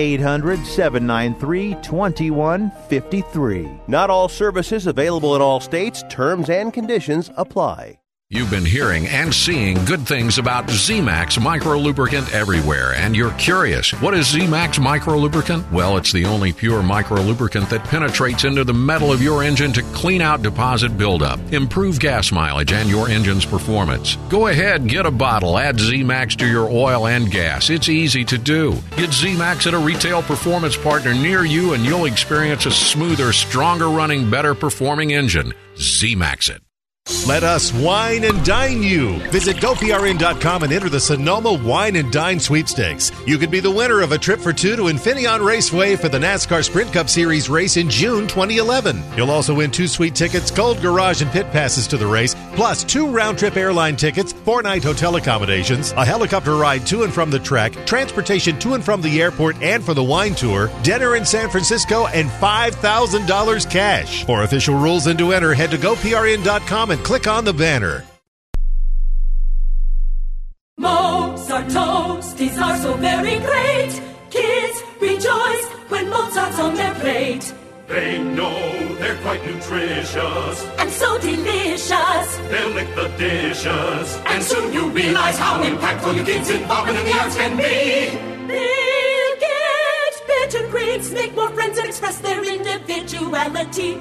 800-793-2153. Not all services available in all states. Terms and conditions apply. You've been hearing and seeing good things about Z-Max Micro Lubricant everywhere, and you're curious, what is Z-Max Micro Lubricant? Well, it's the only pure micro lubricant that penetrates into the metal of your engine to clean out deposit buildup, improve gas mileage, and your engine's performance. Go ahead, get a bottle, add Z-Max to your oil and gas. It's easy to do. Get Z-Max at a retail performance partner near you, and you'll experience a smoother, stronger running, better performing engine. Z-Max it. Let us wine and dine you. Visit GoPRN.com and enter the Sonoma Wine and Dine Sweepstakes. You could be the winner of a trip for two to Infineon Raceway for the NASCAR Sprint Cup Series race in June 2011. You'll also win 2 sweet tickets, gold garage and pit passes to the race, plus 2 round-trip airline tickets, 4-night hotel accommodations, a helicopter ride to and from the track, transportation to and from the airport and for the wine tour, dinner in San Francisco, and $5,000 cash. For official rules and to enter, head to GoPRN.com and click on the banner. Mozart toasties are so very great. Kids rejoice when Mozart's on their plate. They know they're quite nutritious and so delicious. They'll lick the dishes, and soon you'll realize how impactful your kids' involvement in the arts can be. They'll get better grades, make more friends, and express their individuality.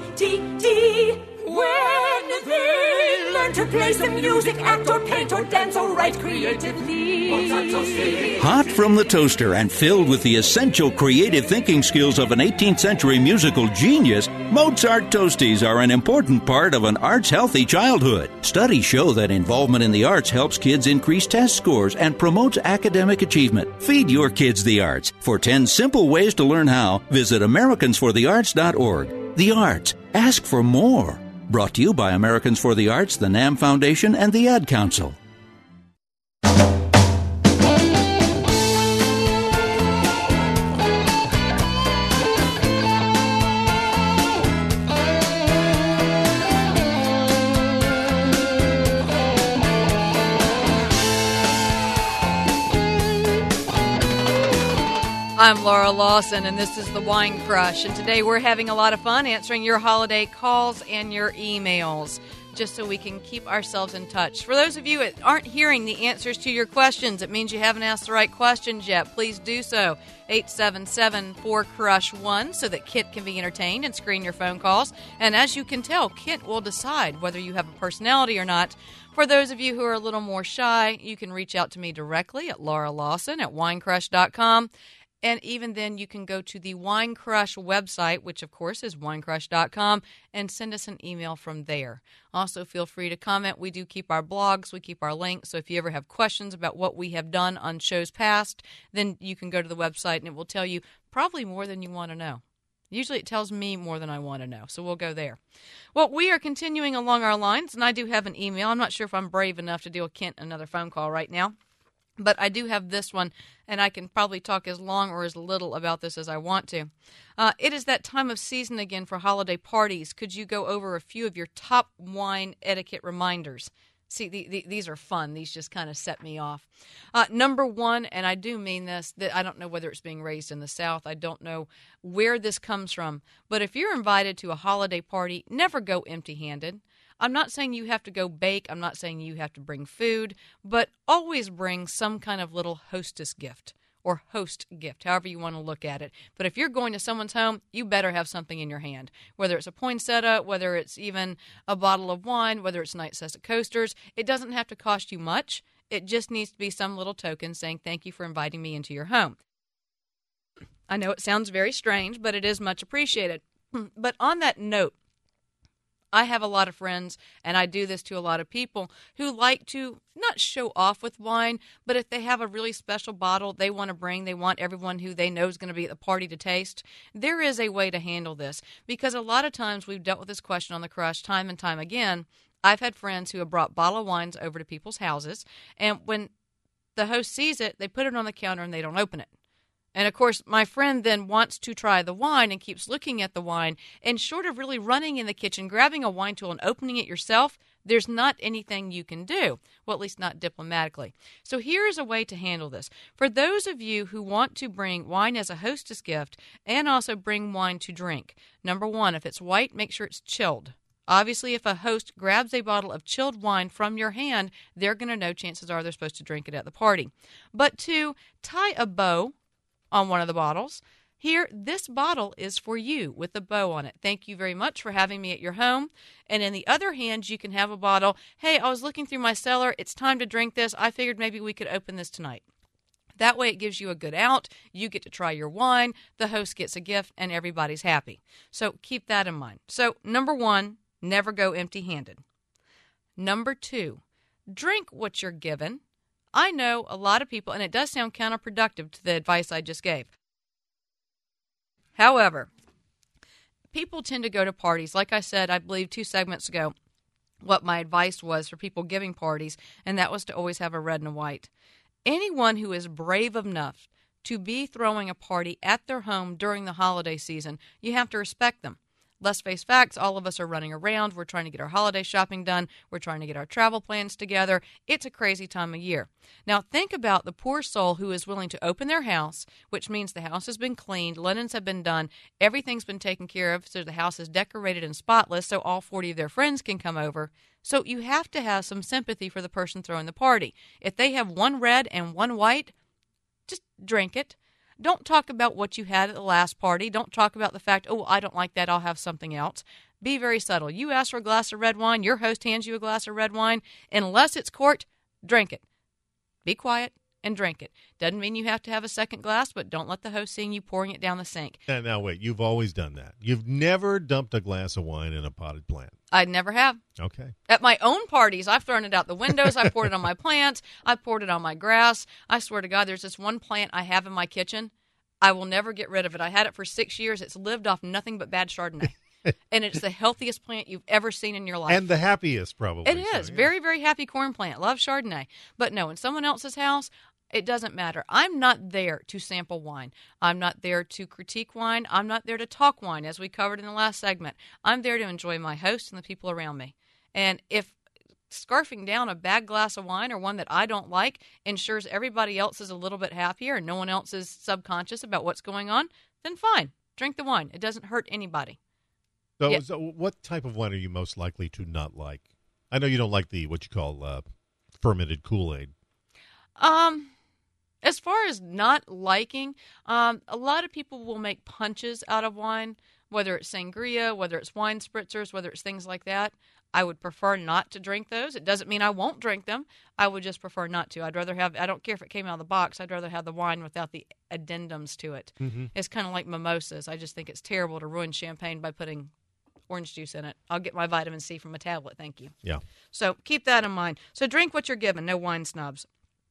When they learn to play some music, act or paint or dance or write creatively. Hot from the toaster and filled with the essential creative thinking skills of an 18th century musical genius, Mozart Toasties are an important part of an arts-healthy childhood. Studies show that involvement in the arts helps kids increase test scores and promotes academic achievement. Feed your kids the arts. For 10 simple ways to learn how, visit AmericansForTheArts.org. The arts. Ask for more. Brought to you by Americans for the Arts, the NAM Foundation, and the Ad Council. I'm Laura Lawson, and this is the Wine Crush. And today we're having a lot of fun answering your holiday calls and your emails. just so we can keep ourselves in touch. For those of you that aren't hearing the answers to your questions, it means you haven't asked the right questions yet. Please do so. 877-4CRUSH-1 so that Kit can be entertained and screen your phone calls. And as you can tell, Kit will decide whether you have a personality or not. For those of you who are a little more shy, you can reach out to me directly at Laura Lawson at winecrush.com. And even then, you can go to the Wine Crush website, which, of course, is winecrush.com, and send us an email from there. Also, feel free to comment. We do keep our blogs. We keep our links. So if you ever have questions about what we have done on shows past, then you can go to the website, and it will tell you probably more than you want to know. Usually it tells me more than I want to know, so we'll go there. Well, we are continuing along our lines, and I do have an email. I'm not sure if I'm brave enough to do another phone call right now. But I do have this one, and I can probably talk as long or as little about this as I want to. It is that time of season again for holiday parties. Could you go over a few of your top wine etiquette reminders? See, these are fun. These just kind of set me off. Number one, and I do mean this, that I don't know whether it's being raised in the South. I don't know where this comes from. But if you're invited to a holiday party, never go empty-handed. I'm not saying you have to go bake. I'm not saying you have to bring food, but always bring some kind of little hostess gift or host gift, however you want to look at it. But if you're going to someone's home, you better have something in your hand, whether it's a poinsettia, whether it's even a bottle of wine, whether it's Night Sussex Coasters. It doesn't have to cost you much. It just needs to be some little token saying thank you for inviting me into your home. I know it sounds very strange, but it is much appreciated. But on that note, I have a lot of friends, and I do this to a lot of people, who like to not show off with wine, but if they have a really special bottle they want to bring, they want everyone who they know is going to be at the party to taste. There is a way to handle this, because a lot of times we've dealt with this question on The Crush time and time again. I've had friends who have brought bottle of wines over to people's houses, and when the host sees it, they put it on the counter and they don't open it. And, of course, my friend then wants to try the wine and keeps looking at the wine. And short of really running in the kitchen, grabbing a wine tool and opening it yourself, there's not anything you can do. Well, at least not diplomatically. So here's a way to handle this. For those of you who want to bring wine as a hostess gift and also bring wine to drink, number one, if it's white, make sure it's chilled. Obviously, if a host grabs a bottle of chilled wine from your hand, they're going to know chances are they're supposed to drink it at the party. But two, tie a bow on one of the bottles. Here, this bottle is for you with a bow on it. Thank you very much for having me at your home. And in the other hand, you can have a bottle. Hey, I was looking through my cellar. It's time to drink this. I figured maybe we could open this tonight. That way it gives you a good out. You get to try your wine. The host gets a gift, and everybody's happy. So keep that in mind. So number one, never go empty-handed. Number two, drink what you're given. I know a lot of people, and it does sound counterproductive to the advice I just gave. However, people tend to go to parties. Like I said, I believe 2 segments ago, what my advice was for people giving parties, and that was to always have a red and a white. Anyone who is brave enough to be throwing a party at their home during the holiday season, you have to respect them. Let's face facts, all of us are running around. We're trying to get our holiday shopping done. We're trying to get our travel plans together. It's a crazy time of year. Now, think about the poor soul who is willing to open their house, which means the house has been cleaned, linens have been done, everything's been taken care of, so the house is decorated and spotless so all 40 of their friends can come over. So you have to have some sympathy for the person throwing the party. If they have one red and one white, just drink it. Don't talk about what you had at the last party. Don't talk about the fact, oh, I don't like that, I'll have something else. Be very subtle. You ask for a glass of red wine, your host hands you a glass of red wine. Unless it's corked, drink it. Be quiet and drink it. Doesn't mean you have to have a second glass, but don't let the host see you pouring it down the sink. Now, wait, you've always done that. You've never dumped a glass of wine in a potted plant. I never have. Okay. At my own parties, I've thrown it out the windows. I poured it on my plants. I poured it on my grass. I swear to God, there's this one plant I have in my kitchen. I will never get rid of it. I had it for 6 years. It's lived off nothing but bad Chardonnay. And it's the healthiest plant you've ever seen in your life. And the happiest, probably. It is. Yeah. Very, very happy corn plant. Love Chardonnay. But no, in someone else's house, it doesn't matter. I'm not there to sample wine. I'm not there to critique wine. I'm not there to talk wine, as we covered in the last segment. I'm there to enjoy my host and the people around me. And if scarfing down a bad glass of wine or one that I don't like ensures everybody else is a little bit happier and no one else is subconscious about what's going on, then fine. Drink the wine. It doesn't hurt anybody. So what type of wine are you most likely to not like? I know you don't like what you call fermented Kool-Aid. As far as not liking, a lot of people will make punches out of wine, whether it's sangria, whether it's wine spritzers, whether it's things like that. I would prefer not to drink those. It doesn't mean I won't drink them. I would just prefer not to. I don't care if it came out of the box. I'd rather have the wine without the addendums to it. Mm-hmm. It's kind of like mimosas. I just think it's terrible to ruin champagne by putting orange juice in it. I'll get my vitamin C from a tablet, thank you. Yeah. So keep that in mind. So drink what you're given. No wine snobs.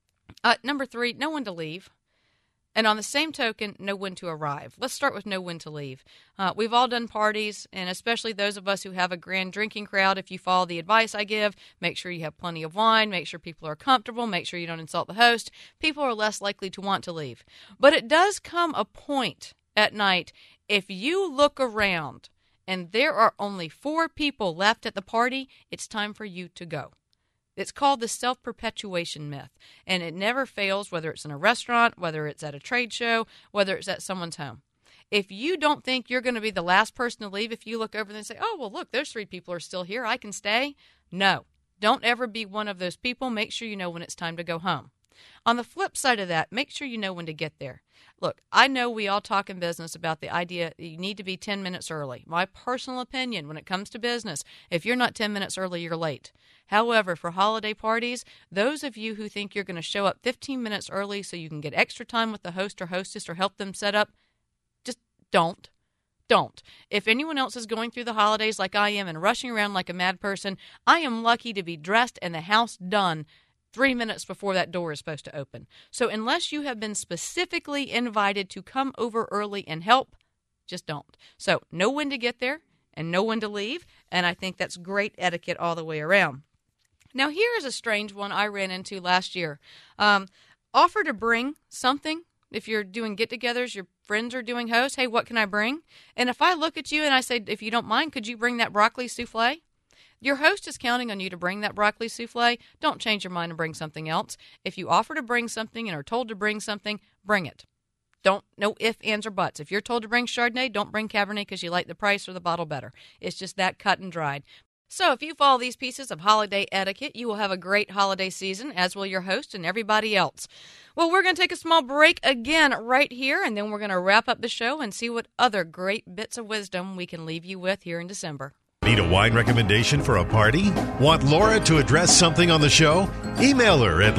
Number 3, know when to leave. And on the same token, know when to arrive. Let's start with know when to leave. We've all done parties, and especially those of us who have a grand drinking crowd, if you follow the advice I give, make sure you have plenty of wine, make sure people are comfortable, make sure you don't insult the host. People are less likely to want to leave. But it does come a point at night, if you look around and there are only 4 people left at the party, it's time for you to go. It's called the self-perpetuation myth, and it never fails, whether it's in a restaurant, whether it's at a trade show, whether it's at someone's home. If you don't think you're going to be the last person to leave, if you look over and say, oh, well, look, those 3 people are still here, I can stay. No, don't ever be one of those people. Make sure you know when it's time to go home. On the flip side of that, make sure you know when to get there. Look, I know we all talk in business about the idea that you need to be 10 minutes early. My personal opinion, when it comes to business, if you're not 10 minutes early, you're late. However, for holiday parties, those of you who think you're going to show up 15 minutes early so you can get extra time with the host or hostess or help them set up, just don't. Don't. If anyone else is going through the holidays like I am and rushing around like a mad person, I am lucky to be dressed and the house done 3 minutes before that door is supposed to open. So unless you have been specifically invited to come over early and help, just don't. So know when to get there and know when to leave, and I think that's great etiquette all the way around. Now, here's a strange one I ran into last year. Offer to bring something. If you're doing get-togethers, your friends are doing hosts, hey, what can I bring? And if I look at you and I say, if you don't mind, could you bring that broccoli souffle? Your host is counting on you to bring that broccoli souffle. Don't change your mind and bring something else. If you offer to bring something and are told to bring something, bring it. No ifs, ands, or buts. If you're told to bring Chardonnay, don't bring Cabernet because you like the price or the bottle better. It's just that cut and dried. So if you follow these pieces of holiday etiquette, you will have a great holiday season, as will your host and everybody else. Well, we're going to take a small break again right here, and then we're going to wrap up the show and see what other great bits of wisdom we can leave you with here in December. Need a wine recommendation for a party? Want Laura to address something on the show? Email her at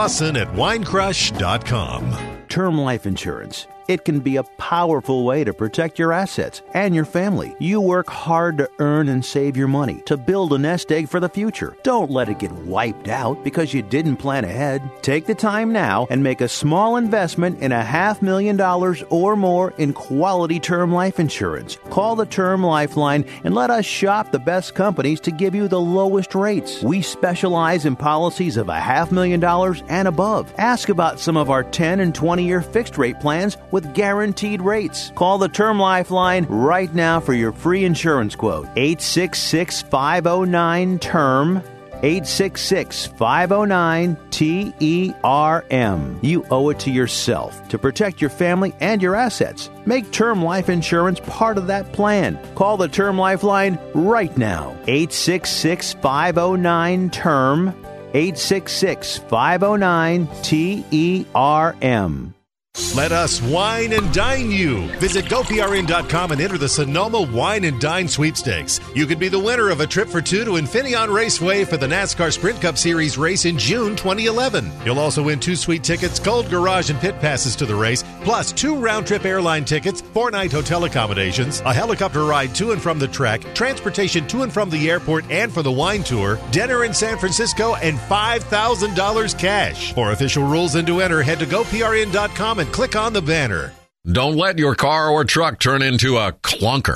lauralawson@winecrush.com. Term life insurance. It can be a powerful way to protect your assets and your family. You work hard to earn and save your money to build a nest egg for the future. Don't let it get wiped out because you didn't plan ahead. Take the time now and make a small investment in $500,000 or more in quality term life insurance. Call the Term Lifeline and let us shop the best companies to give you the lowest rates. We specialize in policies of $500,000 and above. Ask about some of our 10 and 20-year fixed rate plans with guaranteed rates. Call the Term Lifeline right now for your free insurance quote. 866-509-TERM. 866-509-TERM. You owe it to yourself to protect your family and your assets. Make term life insurance part of that plan. Call the Term Lifeline right now. 866-509-TERM. 866-509-TERM. Let us wine and dine you. Visit GoPRN.com and enter the Sonoma Wine and Dine Sweepstakes. You could be the winner of a trip for 2 to Infineon Raceway for the NASCAR Sprint Cup Series race in June 2011. You'll also win 2 suite tickets, gold garage and pit passes to the race, plus 2 round-trip airline tickets, 4-night hotel accommodations, a helicopter ride to and from the track, transportation to and from the airport and for the wine tour, dinner in San Francisco, and $5,000 cash. For official rules and to enter, head to GoPRN.com and click on the banner. Don't let your car or truck turn into a clunker.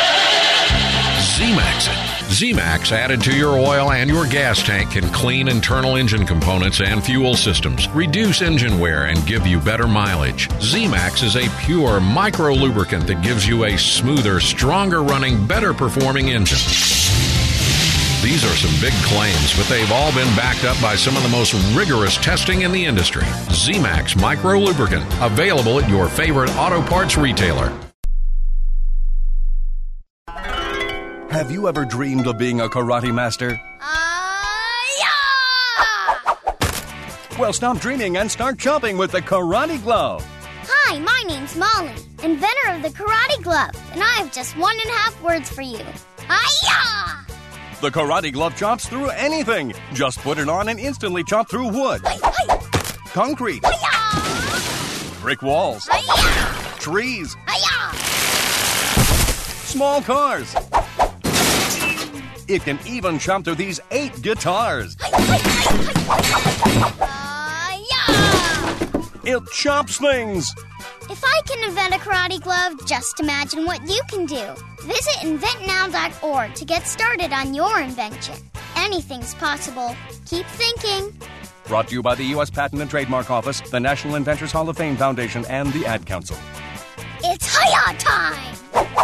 Z-Max it. Z-Max added to your oil and your gas tank can clean internal engine components and fuel systems, reduce engine wear, and give you better mileage. Z-Max is a pure micro lubricant that gives you a smoother, stronger running, better performing engine. These are some big claims, but they've all been backed up by some of the most rigorous testing in the industry. Z-Max Micro Lubricant, available at your favorite auto parts retailer. Have you ever dreamed of being a karate master? Well, stop dreaming and start chopping with the Karate Glove. Hi, my name's Molly, inventor of the Karate Glove, and I have just 1.5 words for you. Hi-ya! The Karate Glove chops through anything. Just put it on and instantly chop through wood, concrete, brick walls, trees, small cars. It can even chop through these 8 guitars. It chops things. If I can invent a karate glove, just imagine what you can do. Visit inventnow.org to get started on your invention. Anything's possible. Keep thinking. Brought to you by the U.S. Patent and Trademark Office, the National Inventors Hall of Fame Foundation, and the Ad Council. It's Hi-Ya time!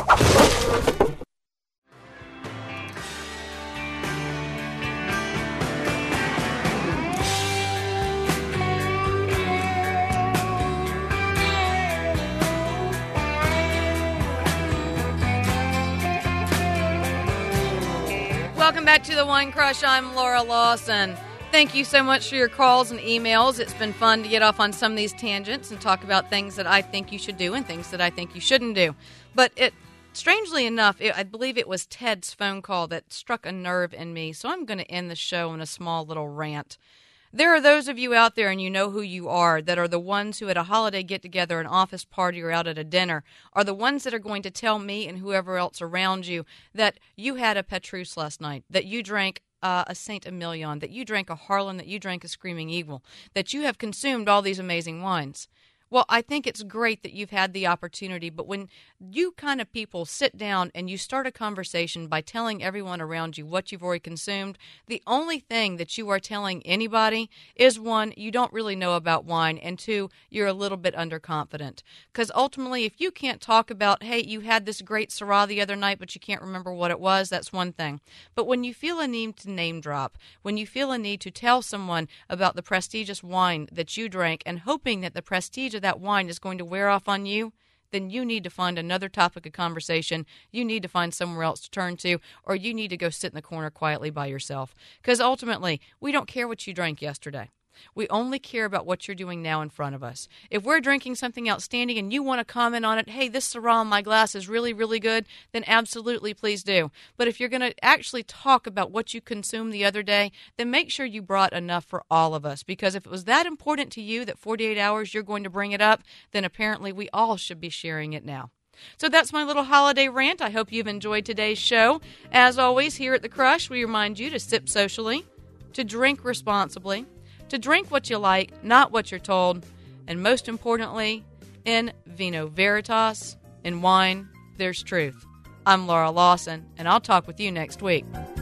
Welcome back to the Wine Crush. I'm Laura Lawson. Thank you so much for your calls and emails. It's been fun to get off on some of these tangents and talk about things that I think you should do and things that I think you shouldn't do. But strangely enough, I believe it was Ted's phone call that struck a nerve in me, so I'm going to end the show in a small little rant. There are those of you out there, and you know who you are, that are the ones who at a holiday get-together, an office party, or out at a dinner, are the ones that are going to tell me and whoever else around you that you had a Petrus last night, that you drank a Saint Emilion, that you drank a Harlan, that you drank a Screaming Eagle, that you have consumed all these amazing wines. Well, I think it's great that you've had the opportunity, but when you kind of people sit down and you start a conversation by telling everyone around you what you've already consumed, the only thing that you are telling anybody is, one, you don't really know about wine, and two, you're a little bit underconfident. Because ultimately, if you can't talk about, hey, you had this great Syrah the other night, but you can't remember what it was, that's one thing. But when you feel a need to name drop, when you feel a need to tell someone about the prestigious wine that you drank and hoping that the prestige of that wine is going to wear off on you, then you need to find another topic of conversation. You need to find somewhere else to turn to, or you need to go sit in the corner quietly by yourself. Because ultimately, we don't care what you drank yesterday. We only care about what you're doing now in front of us. If we're drinking something outstanding and you want to comment on it, hey, this Syrah in my glass is really, really good, then absolutely please do. But if you're going to actually talk about what you consumed the other day, then make sure you brought enough for all of us. Because if it was that important to you that 48 hours you're going to bring it up, then apparently we all should be sharing it now. So that's my little holiday rant. I hope you've enjoyed today's show. As always, here at The Crush, we remind you to sip socially, to drink responsibly, to drink what you like, not what you're told, and most importantly, in vino veritas, in wine, there's truth. I'm Laura Lawson, and I'll talk with you next week.